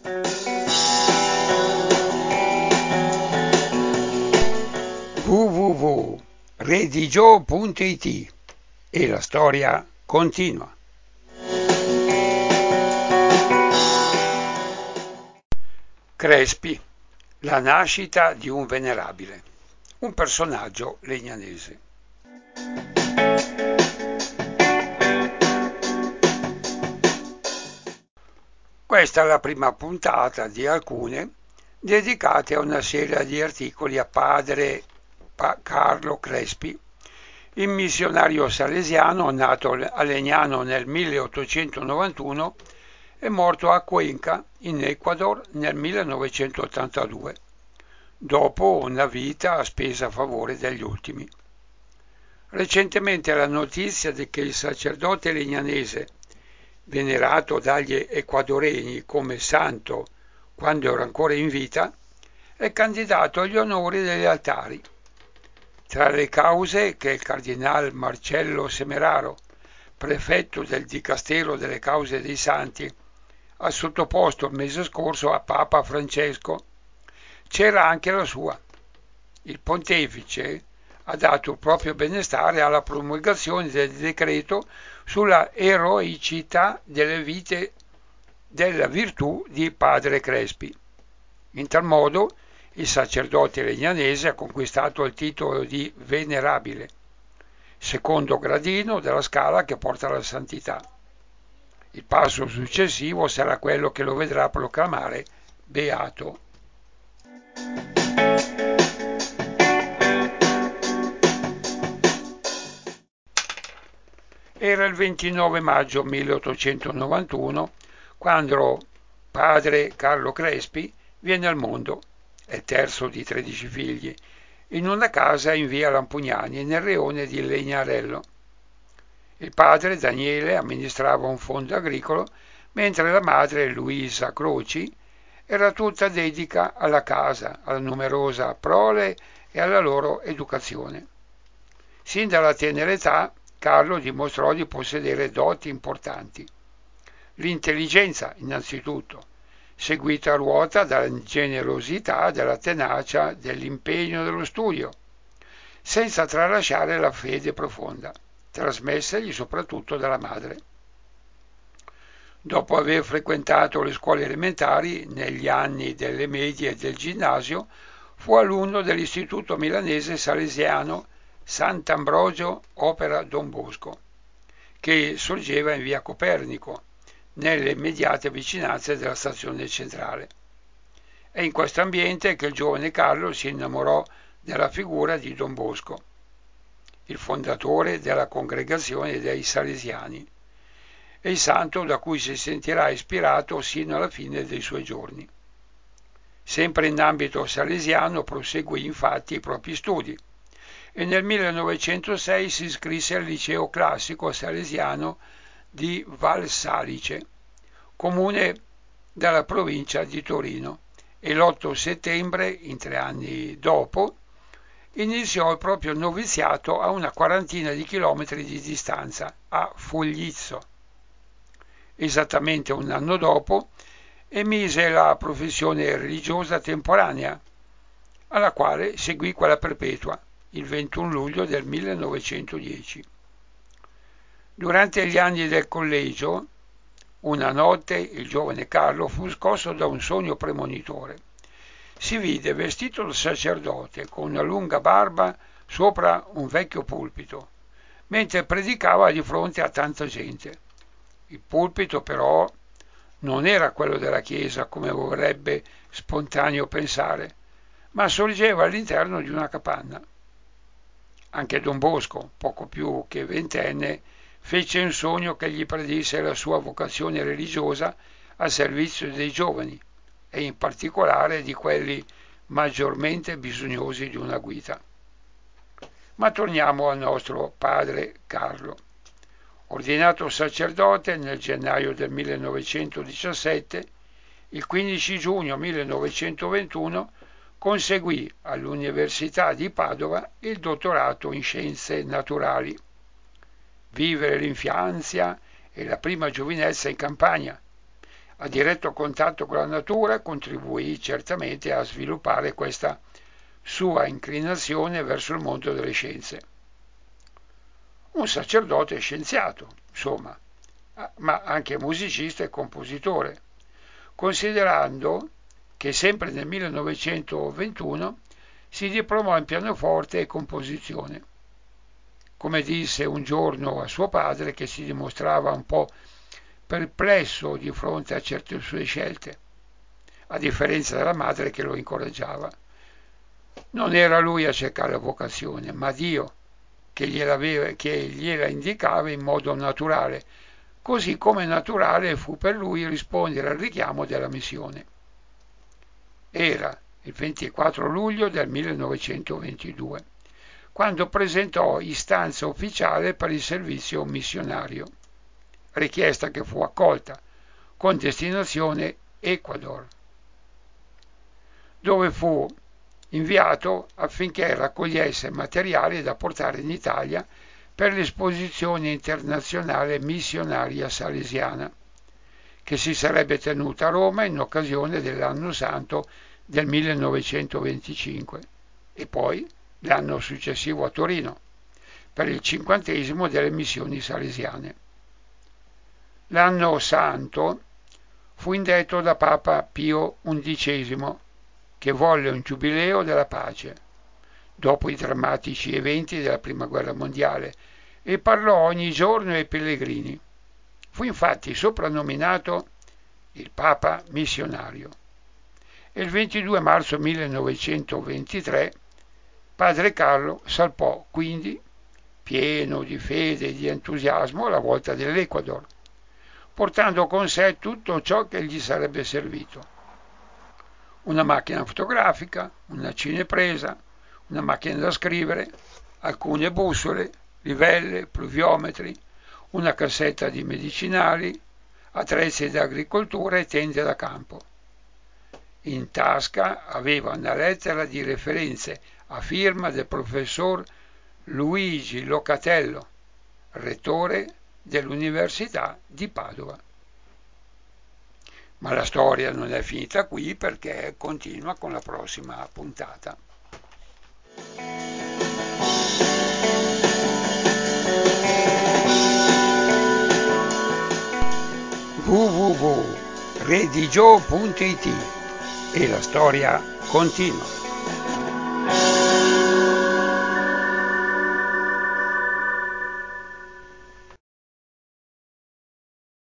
www.redigio.it e la storia continua. Crespi, la nascita di un venerabile, un personaggio legnanese. Questa è la prima puntata di alcune dedicate a una serie di articoli a padre Carlo Crespi, il missionario salesiano nato a Legnano nel 1891 e morto a Cuenca, in Ecuador, nel 1982, dopo una vita spesa a favore degli ultimi. Recentemente la notizia di che il sacerdote legnanese, venerato dagli ecuadoreni come santo quando era ancora in vita, è candidato agli onori degli altari. Tra le cause che il cardinale Marcello Semeraro, prefetto del Dicastero delle Cause dei Santi, ha sottoposto il mese scorso a Papa Francesco, c'era anche la sua. Il pontefice ha dato il proprio benestare alla promulgazione del decreto sulla eroicità delle vite della virtù di padre Crespi. In tal modo il sacerdote legnanese ha conquistato il titolo di venerabile, secondo gradino della scala che porta alla santità. Il passo successivo sarà quello che lo vedrà proclamare beato. Era il 29 maggio 1891 quando padre Carlo Crespi viene al mondo, è terzo di 13 figli, in una casa in via Lampugnani, nel rione di Legnarello. Il padre Daniele amministrava un fondo agricolo, mentre la madre Luisa Croci era tutta dedica alla casa, alla numerosa prole e alla loro educazione. Sin dalla tenera età Carlo dimostrò di possedere doti importanti. L'intelligenza, innanzitutto, seguita a ruota dalla generosità, dalla tenacia, dell'impegno dello studio, senza tralasciare la fede profonda, trasmessagli soprattutto dalla madre. Dopo aver frequentato le scuole elementari, negli anni delle medie e del ginnasio, fu alunno dell'Istituto Milanese Salesiano Sant'Ambrogio Opera Don Bosco, che sorgeva in via Copernico, nelle immediate vicinanze della stazione centrale. È in questo ambiente che il giovane Carlo si innamorò della figura di Don Bosco, il fondatore della congregazione dei Salesiani, e il santo da cui si sentirà ispirato sino alla fine dei suoi giorni. Sempre in ambito salesiano proseguì infatti i propri studi e nel 1906 si iscrisse al liceo classico salesiano di Val Salice, comune della provincia di Torino, e l'8 settembre, in 3 anni dopo, iniziò il proprio noviziato a una quarantina di chilometri di distanza, a Foglizzo. Esattamente un anno dopo emise la professione religiosa temporanea, alla quale seguì quella perpetua, il 21 luglio del 1910. Durante gli anni del collegio, una notte il giovane Carlo fu scosso da un sogno premonitore. Si vide vestito da sacerdote con una lunga barba sopra un vecchio pulpito, mentre predicava di fronte a tanta gente. Il pulpito però non era quello della chiesa come vorrebbe spontaneo pensare, ma sorgeva all'interno di una capanna. Anche Don Bosco, poco più che ventenne, fece un sogno che gli predisse la sua vocazione religiosa al servizio dei giovani e in particolare di quelli maggiormente bisognosi di una guida. Ma torniamo al nostro padre Carlo. Ordinato sacerdote nel gennaio del 1917, il 15 giugno 1921 conseguì all'Università di Padova il dottorato in scienze naturali. Vivere l'infanzia e la prima giovinezza in campagna, A diretto contatto con la natura contribuì certamente a sviluppare questa sua inclinazione verso il mondo delle scienze. Un sacerdote scienziato, insomma, ma anche musicista e compositore, considerando che sempre nel 1921 si diplomò in pianoforte e composizione. Come disse un giorno a suo padre, che si dimostrava un po' perplesso di fronte a certe sue scelte, a differenza della madre che lo incoraggiava. Non era lui a cercare la vocazione, ma Dio che gliela indicava in modo naturale, così come naturale fu per lui rispondere al richiamo della missione. Era il 24 luglio del 1922, quando presentò istanza ufficiale per il servizio missionario, richiesta che fu accolta, con destinazione Ecuador, dove fu inviato affinché raccogliesse materiali da portare in Italia per l'esposizione internazionale missionaria salesiana, che si sarebbe tenuta a Roma in occasione dell'Anno Santo del 1925 e poi l'anno successivo a Torino, per il 50° delle missioni salesiane. L'Anno Santo fu indetto da Papa Pio XI, che volle un giubileo della pace, dopo i drammatici eventi della Prima Guerra Mondiale, e parlò ogni giorno ai pellegrini. Fu infatti soprannominato il Papa missionario. E il 22 marzo 1923 padre Carlo salpò quindi, pieno di fede e di entusiasmo, alla volta dell'Ecuador, portando con sé tutto ciò che gli sarebbe servito: una macchina fotografica, una cinepresa, una macchina da scrivere, alcune bussole, livelle, pluviometri, una cassetta di medicinali, attrezzi da agricoltura e tende da campo. In tasca aveva una lettera di referenze a firma del professor Luigi Locatello, rettore dell'Università di Padova. Ma la storia non è finita qui, perché continua con la prossima puntata. www.redigio.it e la storia continua.